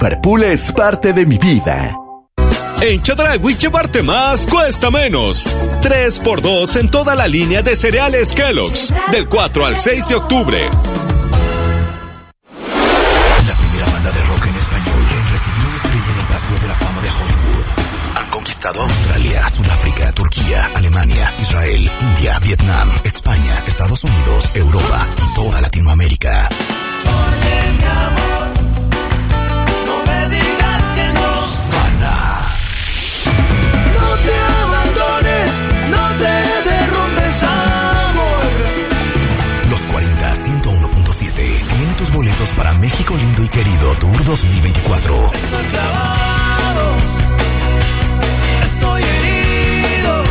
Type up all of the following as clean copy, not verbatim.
Liverpool es parte de mi vida. En Chedraui llevarte más cuesta menos. 3x2 en toda la línea de cereales Kellogg's. Del 4 al 6 de octubre. La primera banda de rock en español recibió una estrella en el Paseo de la Fama de Hollywood. Han conquistado Australia, Sudáfrica, Turquía, Alemania, Israel, India, Vietnam, España, Estados Unidos, Europa y toda Latinoamérica. Oye, mi amor, no me digas que no. No te abandones, no te derrumbes, amor. Los 40 101.7 tiene tus boletos para México Lindo y Querido Tour 2024. Están clavados, estoy herido,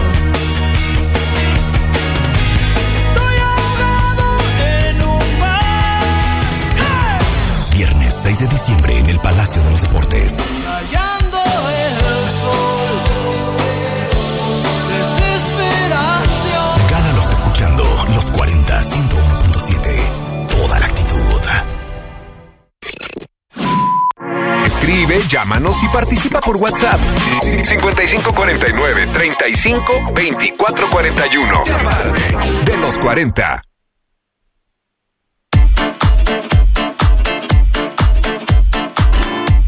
estoy ahogado en un mar. Viernes 6 de diciembre en el Palacio de los Deportes. Hallando el sol, desesperación. Gánalos escuchando los 40 101.7. Toda la actitud. Escribe, llámanos y participa por WhatsApp. 5549-352441. De los 40.